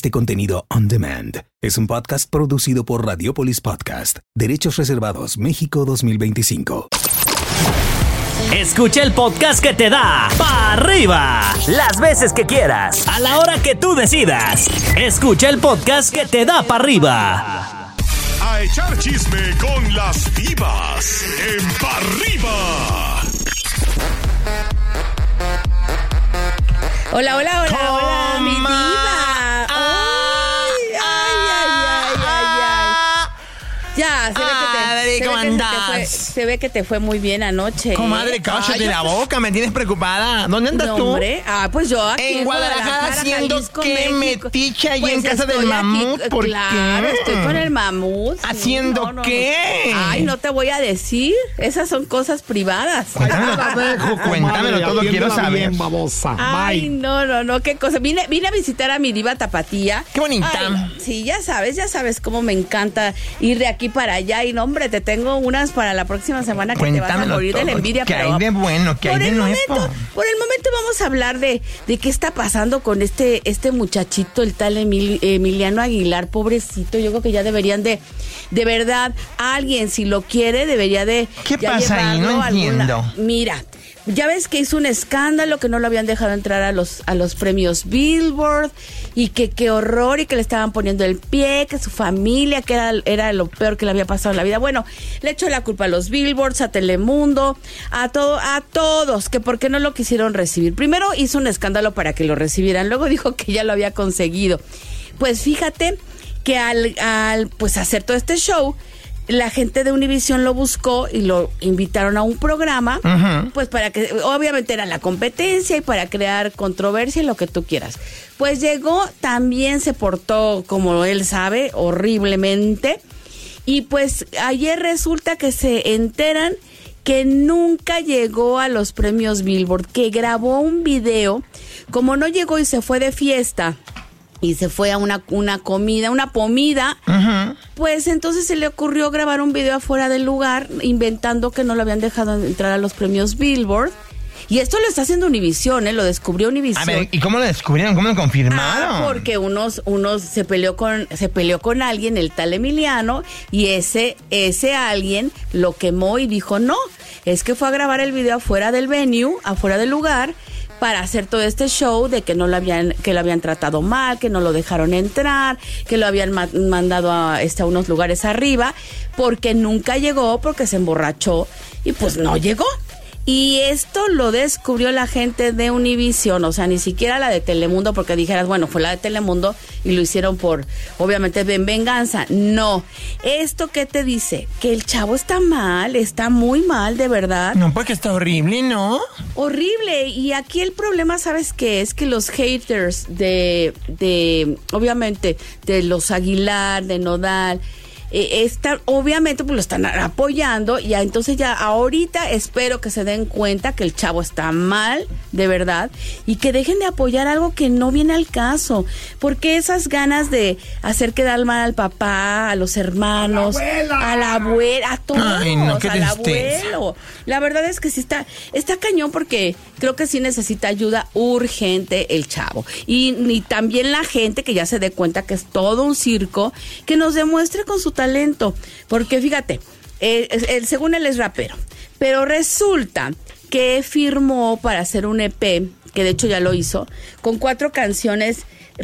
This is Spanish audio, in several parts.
este contenido on demand. Es un podcast producido por Radiopolis Podcast. Derechos reservados México 2025. Escucha el podcast que te da para arriba las veces que quieras, a la hora que tú decidas. Escucha el podcast que te da para arriba. A echar chisme con las divas en Pa' Arriba. Hola, mi diva. Ay. Ya, se ve que te fue muy bien anoche. Comadre, cállate la boca, me tienes preocupada. ¿Dónde andas tú? Hombre, pues yo aquí en Guadalajara haciendo Jalisco, qué México. metiche ahí Pues en casa del mamut. Aquí, ¿Por claro, qué? estoy con el mamut. ¿Haciendo qué? Ay, no te voy a decir. Esas son cosas privadas. Cuéntamelo todo, quiero saber. Ay, no, qué cosa. Vine a visitar a mi diva Tapatía. Qué bonita. Ay, sí, ya sabes cómo me encanta ir de aquí para allá. Y no, hombre, te tengo unas para la próxima semana que te vas a morir de la envidia. ¿Qué hay de bueno? ¿Qué hay de nuevo? Por el momento vamos a hablar de qué está pasando con este muchachito, el tal Emiliano Aguilar, pobrecito. Yo creo que ya deberían de verdad, alguien si lo quiere debería de ¿Qué pasa ahí? No entiendo. Mira, ya ves que hizo un escándalo, que no lo habían dejado entrar a los premios Billboard y que qué horror y que le estaban poniendo el pie, que su familia, que era lo peor que le había pasado en la vida. Bueno, le echó la culpa a los Billboards, a Telemundo, a todos, que por qué no lo quisieron recibir. Primero hizo un escándalo para que lo recibieran, luego dijo que ya lo había conseguido. Pues fíjate que al pues hacer todo este show, la gente de Univision lo buscó y lo invitaron a un programa, pues para que, obviamente era la competencia y para crear controversia y lo que tú quieras. Pues llegó, también se portó, como él sabe, horriblemente. Y pues ayer resulta que se enteran que nunca llegó a los premios Billboard, que grabó un video, como no llegó y se fue de fiesta, y se fue a una pomida, pues entonces se le ocurrió grabar un video afuera del lugar, inventando que no lo habían dejado entrar a los premios Billboard. Y esto lo está haciendo Univision, lo descubrió Univision. A ver, ¿y cómo lo descubrieron? ¿Cómo lo confirmaron? Porque unos se peleó con alguien, el tal Emiliano, y ese alguien lo quemó y dijo, no, es que fue a grabar el video afuera del venue, afuera del lugar, para hacer todo este show de que lo habían tratado mal, que no lo dejaron entrar, que lo habían mandado a unos lugares arriba, porque nunca llegó, porque se emborrachó y pues no llegó. Y esto lo descubrió la gente de Univision, o sea, ni siquiera la de Telemundo, porque dijeras, bueno, fue la de Telemundo y lo hicieron por, obviamente, venganza. No. ¿Esto qué te dice? Que el chavo está mal, está muy mal, de verdad. No, porque está horrible, ¿no? Horrible. Y aquí el problema, ¿sabes qué? Es que los haters obviamente, de los Aguilar, de Nodal, obviamente pues lo están apoyando y entonces ya ahorita espero que se den cuenta que el chavo está mal, de verdad, y que dejen de apoyar algo que no viene al caso, porque esas ganas de hacer quedar mal al papá, a los hermanos, a la abuela, a todos. Ay, no, qué al abuelo. La verdad es que sí está cañón, porque creo que sí necesita ayuda urgente el chavo, y también la gente que ya se dé cuenta que es todo un circo, que nos demuestre con su talento, porque fíjate, según él es rapero, pero resulta que firmó para hacer un EP, que de hecho ya lo hizo, con 6 canciones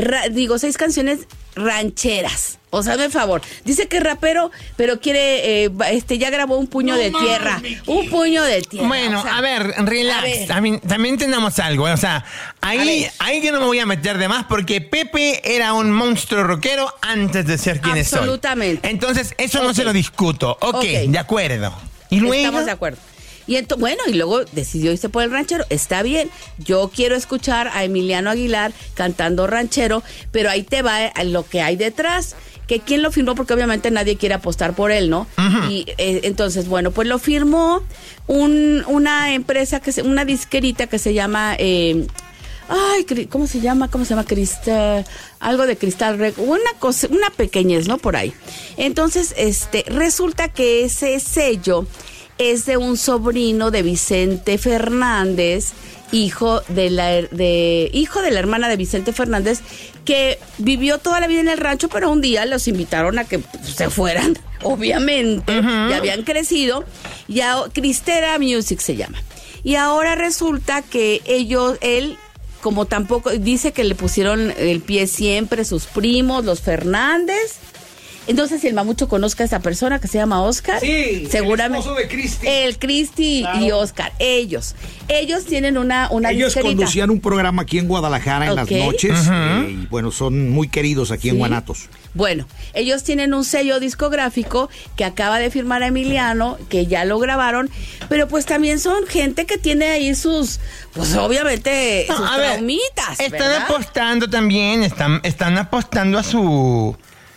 rancheras. O sea, hazme el favor. Dice que es rapero, pero quiere, ya grabó un puño de tierra. Un puño de tierra. Bueno, o sea, a ver, relax. También entendamos algo. O sea, ahí yo no me voy a meter de más, porque Pepe era un monstruo rockero antes de ser quien es hoy. Absolutamente. Entonces, eso no se lo discuto. Ok, de acuerdo. ¿Y luego? Estamos de acuerdo. Y y luego decidió irse por el ranchero. Está bien, yo quiero escuchar a Emiliano Aguilar cantando ranchero, pero ahí te va lo que hay detrás. Que quién lo firmó, porque obviamente nadie quiere apostar por él, ¿no? Y entonces, bueno, pues lo firmó una empresa, una disquerita que se llama... ¿cómo se llama? Cristal, algo de Cristal, una pequeñez, ¿no? Por ahí. Entonces, resulta que ese sello es de un sobrino de Vicente Fernández, hijo de la hermana de Vicente Fernández, que vivió toda la vida en el rancho, pero un día los invitaron a que se fueran, obviamente, ya habían crecido, ya Cristera Music se llama. Y ahora resulta que él, como tampoco, dice que le pusieron el pie siempre sus primos, los Fernández. Entonces, si el mamucho conozca a esa persona que se llama Oscar, sí, seguramente. El esposo de Cristi. El Cristi, claro. Y Oscar. Ellos tienen una Ellos disquerita. conducían un programa aquí en Guadalajara en las noches. Y bueno, son muy queridos aquí en Guanatos. Bueno, ellos tienen un sello discográfico que acaba de firmar a Emiliano, que ya lo grabaron, pero pues también son gente que tiene ahí sus, pues obviamente, sus traumitas. Están apostando también, están apostando a su...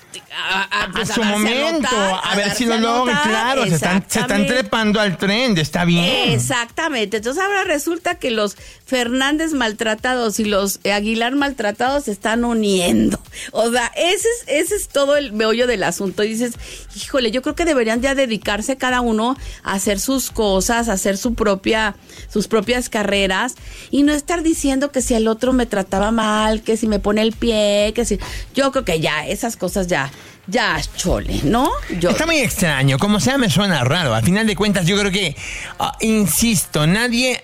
A su momento, a ver si lo logran, claro, se están trepando al tren, está bien. Exactamente, entonces ahora resulta que los Fernández maltratados y los Aguilar maltratados se están uniendo. O sea, ese es todo el meollo del asunto. Y dices, híjole, yo creo que deberían ya dedicarse cada uno a hacer sus cosas, a hacer sus propias carreras y no estar diciendo que si el otro me trataba mal, que si me pone el pie, que si... Yo creo que ya, esas cosas ya chole, ¿no? Está muy extraño, como sea me suena raro. Al final de cuentas yo creo que, insisto, nadie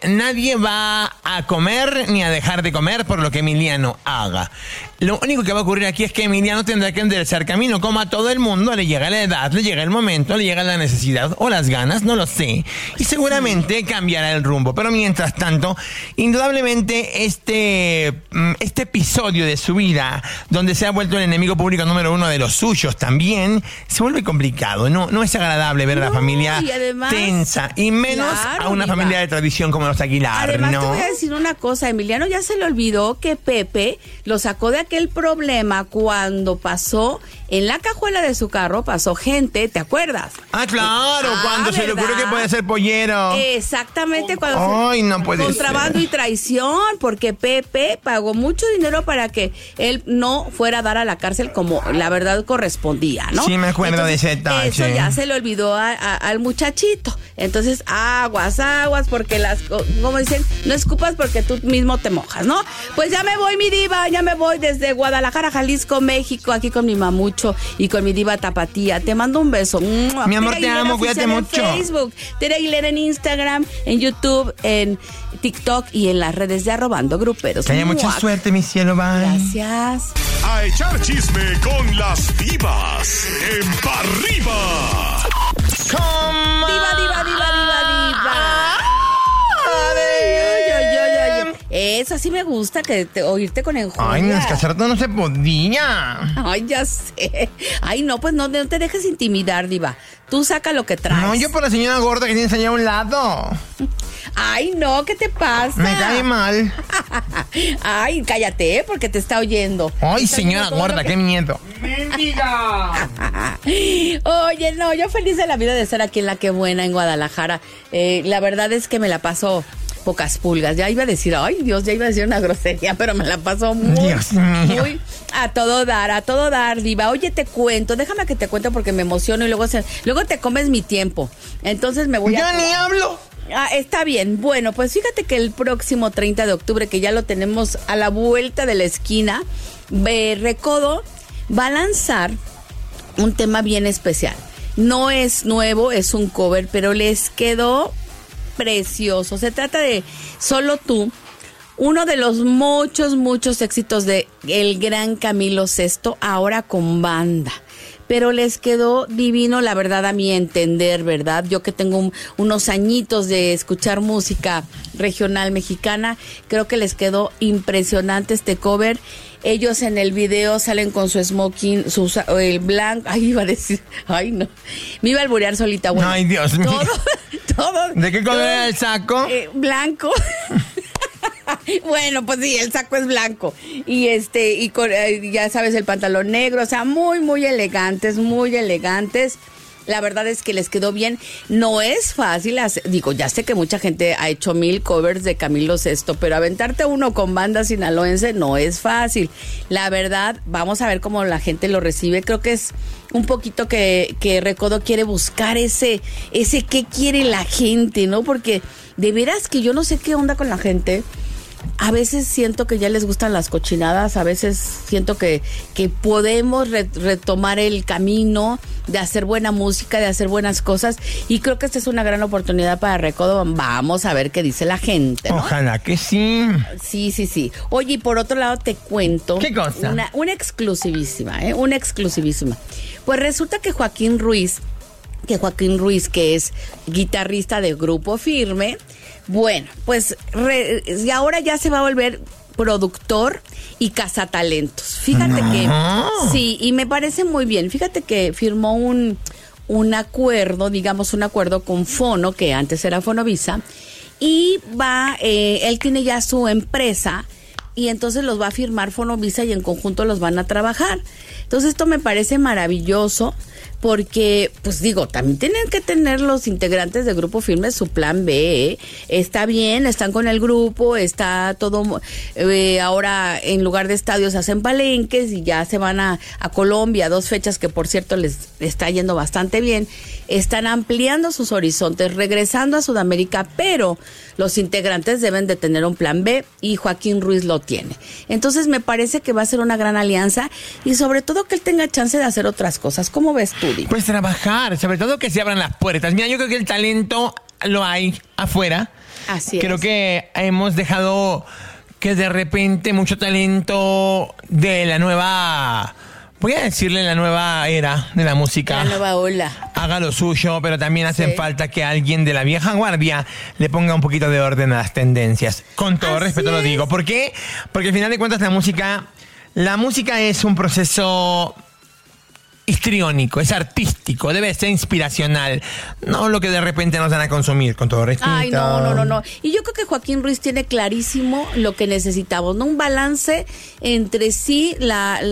va a comer ni a dejar de comer por lo que Emiliano haga. Lo único que va a ocurrir aquí es que Emiliano tendrá que enderezar camino, como a todo el mundo, le llega la edad, le llega el momento, le llega la necesidad o las ganas, no lo sé. Y seguramente cambiará el rumbo. Pero mientras tanto, indudablemente este episodio de su vida, donde se ha vuelto el enemigo público número 1 de los suyos también, se vuelve complicado. No es agradable ver a la familia además, tensa, y menos a una familia de tradición como los Aguilar. Además, te voy a decir una cosa, Emiliano ya se le olvidó que Pepe lo sacó de aquel problema cuando pasó en la cajuela de su carro, pasó gente, ¿te acuerdas? Ah, claro, cuando se le ocurrió que puede ser pollero. Exactamente, cuando no puede contrabando ser. Y traición, porque Pepe pagó mucho dinero para que él no fuera a dar a la cárcel como la verdad correspondía, ¿no? Sí, me acuerdo. Entonces, de ese tache. Eso ya se le olvidó al muchachito. Entonces, aguas, porque como dicen, no escupas porque tú mismo te mojas, ¿no? Pues ya me voy, mi diva, ya me voy desde Guadalajara, Jalisco, México, aquí con mi mamucho y con mi diva tapatía. Te mando un beso. Mi amor, te amo, cuídate mucho. En Facebook, Tere Aguilera en Instagram, en YouTube, en TikTok y en las redes de @andogruperos. Que haya mucha suerte, mi cielo, bye. Gracias. A echar chisme con las divas en Pa' Arriba. Diva. Eso sí me gusta, oírte con enjundia. Ay, no, es que hace rato no se podía. Ay, ya sé. Ay, no, pues no te dejes intimidar, diva. Tú saca lo que traes. No, yo por la señora gorda que tienes allá a un lado. Ay, no, ¿qué te pasa? Me cae mal. Ay, cállate, porque te está oyendo. Ay, señora gorda, qué miedo. ¡Mendiga! Oye, no, yo feliz de la vida de estar aquí en La Qué Buena, en Guadalajara. La verdad es que me la paso pocas pulgas. Ya iba a decir, ay Dios, ya iba a decir una grosería, pero me la paso muy a todo dar, diva. Oye, te cuento, déjame que te cuente porque me emociono y luego te comes mi tiempo. Entonces me voy Yo ni hablo. Está bien. Bueno, pues fíjate que el próximo 30 de octubre, que ya lo tenemos a la vuelta de la esquina, Recodo va a lanzar un tema bien especial. No es nuevo, es un cover, pero les quedó precioso. Se trata de Solo Tú, uno de los muchos éxitos de el gran Camilo Sesto, ahora con banda. Pero les quedó divino, la verdad, a mi entender, ¿verdad? Yo que tengo unos añitos de escuchar música regional mexicana, creo que les quedó impresionante este cover. Ellos en el video salen con su smoking, el blanco. Ay, iba a decir, ay, no. Me iba a alburear solita, bueno. Ay, Dios mío. Todo. ¿De qué color era el saco? Blanco. Bueno, pues sí, el saco es blanco. Y con, ya sabes, el pantalón negro. O sea, muy elegantes, muy elegantes. La verdad es que les quedó bien. No es fácil, digo, ya sé que mucha gente ha hecho 1000 covers de Camilo VI, pero aventarte uno con banda sinaloense no es fácil. La verdad, vamos a ver cómo la gente lo recibe. Creo que es un poquito que Recodo quiere buscar ese qué quiere la gente, ¿no? Porque de veras que yo no sé qué onda con la gente. A veces siento que ya les gustan las cochinadas, a veces siento que podemos retomar el camino de hacer buena música, de hacer buenas cosas, y creo que esta es una gran oportunidad para Recodo. Vamos a ver qué dice la gente, ¿no? Ojalá que sí. Sí. Oye, y por otro lado te cuento. ¿Qué cosa? Una exclusivísima, una exclusivísima. Pues resulta que Joaquín Ruiz, que es guitarrista de Grupo Firme, bueno, pues y ahora ya se va a volver productor y cazatalentos. Fíjate que sí, y me parece muy bien. Fíjate que firmó un acuerdo con Fono, que antes era Fonovisa, y él tiene ya su empresa, y entonces los va a firmar Fonovisa y en conjunto los van a trabajar. Entonces esto me parece maravilloso, porque, pues digo, también tienen que tener los integrantes de Grupo Firme su plan B, ¿eh? Está bien, están con el grupo, está todo, ahora en lugar de estadios hacen palenques y ya se van a Colombia, 2 fechas que por cierto les está yendo bastante bien. Están ampliando sus horizontes, regresando a Sudamérica, pero los integrantes deben de tener un plan B y Joaquín Ruiz lo tiene. Entonces me parece que va a ser una gran alianza y sobre todo que él tenga chance de hacer otras cosas. ¿Cómo ves tú? Pues trabajar, sobre todo que se abran las puertas. Mira, yo creo que el talento lo hay afuera. Así creo es. Que hemos dejado que de repente mucho talento de la nueva, voy a decirle la nueva era de la música, la nueva ola, haga lo suyo, pero también hace falta que alguien de la vieja guardia le ponga un poquito de orden a las tendencias. Con todo respeto lo digo. ¿Por qué? Porque al final de cuentas la música es un proceso histriónico, es artístico, debe ser inspiracional, no lo que de repente nos dan a consumir, con todo respeto. Ay, no. Y yo creo que Joaquín Ruiz tiene clarísimo lo que necesitamos, ¿no? Un balance entre sí, las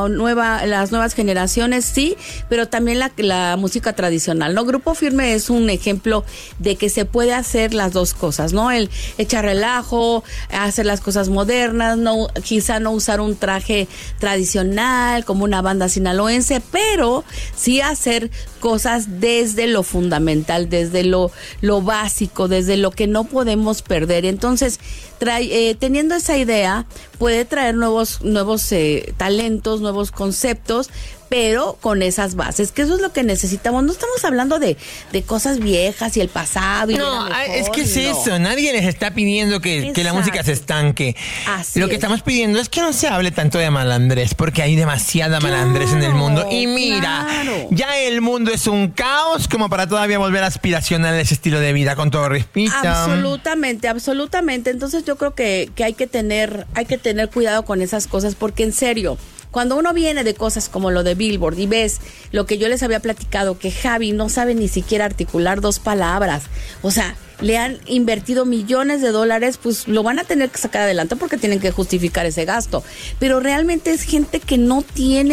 nuevas generaciones, sí, pero también la música tradicional, ¿no? Grupo Firme es un ejemplo de que se puede hacer las dos cosas, ¿no? El echar relajo, hacer las cosas modernas, quizá no usar un traje tradicional como una banda sinaloense, pero sí hacer cosas desde lo fundamental, desde lo básico, desde lo que no podemos perder. Entonces, teniendo esa idea, puede traer nuevos talentos, nuevos conceptos, pero con esas bases, que eso es lo que necesitamos. No estamos hablando de cosas viejas y el pasado. No, es que es eso. Nadie les está pidiendo que la música se estanque. Lo que estamos pidiendo es que no se hable tanto de malandrés, porque hay demasiada malandrés en el mundo. Y mira, ya el mundo es un caos como para todavía volver aspiracional ese estilo de vida, con todo respeto. Absolutamente. Entonces yo creo que hay que tener cuidado con esas cosas, porque en serio, cuando uno viene de cosas como lo de Billboard y ves lo que yo les había platicado, que Javi no sabe ni siquiera articular 2 palabras, o sea, le han invertido millones de dólares, pues lo van a tener que sacar adelante porque tienen que justificar ese gasto. Pero realmente es gente que no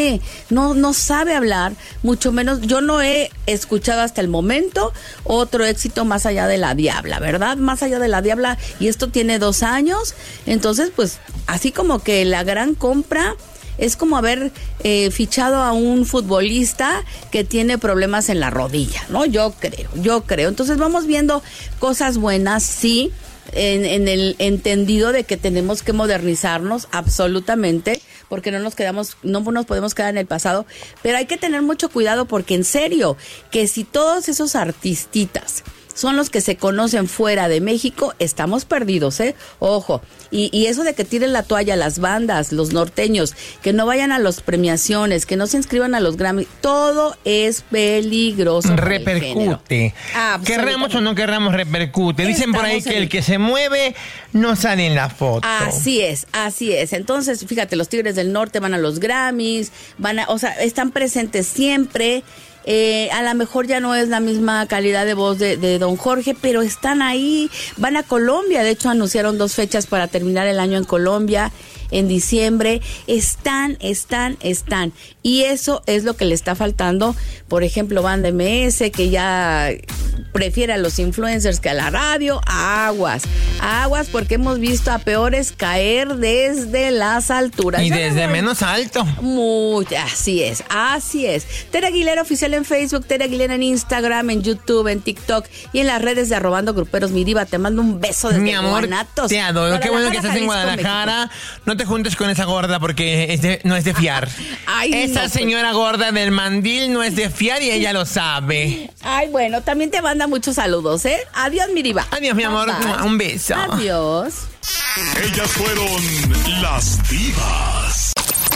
sabe hablar, mucho menos. Yo no he escuchado hasta el momento otro éxito más allá de La Diabla, ¿verdad? Más allá de La Diabla, y esto tiene 2 años. Entonces, pues, así como que la gran compra es como haber fichado a un futbolista que tiene problemas en la rodilla, ¿no? Yo creo. Entonces vamos viendo cosas buenas, sí, en el entendido de que tenemos que modernizarnos absolutamente, porque no nos podemos quedar en el pasado, pero hay que tener mucho cuidado, porque en serio, que si todos esos artistitas son los que se conocen fuera de México, estamos perdidos, ¿eh? Ojo. Y eso de que tiren la toalla las bandas, los norteños, que no vayan a las premiaciones, que no se inscriban a los Grammy, todo es peligroso. Repercute. Querramos o no querramos, repercute. Dicen por ahí que el que se mueve no sale en la foto. Así es. Entonces, fíjate, los Tigres del Norte van a los Grammys, están presentes siempre. A lo mejor ya no es la misma calidad de voz de don Jorge, pero están ahí. Van a Colombia, de hecho anunciaron 2 fechas para terminar el año en Colombia. en diciembre. Están. Y eso es lo que le está faltando. Por ejemplo, Banda MS, que ya prefiere a los influencers que a la radio. Aguas, porque hemos visto a peores caer desde las alturas. Y desde menos alto. Así es. Tere Aguilera Oficial en Facebook, Tere Aguilera en Instagram, en YouTube, en TikTok y en las redes de Arrobando Gruperos. Mi diva, te mando un beso desde mi amor, Guanatos. te adoro. Qué bueno que estás en Guadalajara. México. No te juntes con esa gorda porque no es de fiar. Esa señora gorda del mandil no es de fiar y ella lo sabe. Ay, bueno, también te manda muchos saludos, ¿eh? Adiós, mi diva. Adiós, mi amor. Bye. Un beso. Adiós. Ellas fueron las divas.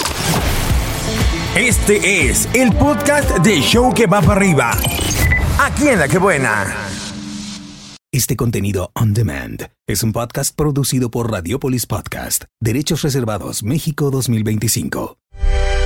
Este es el podcast de Show que va para arriba. Aquí en La Que Buena. Este contenido on demand es un podcast producido por Radiopolis Podcast. Derechos reservados México 2025.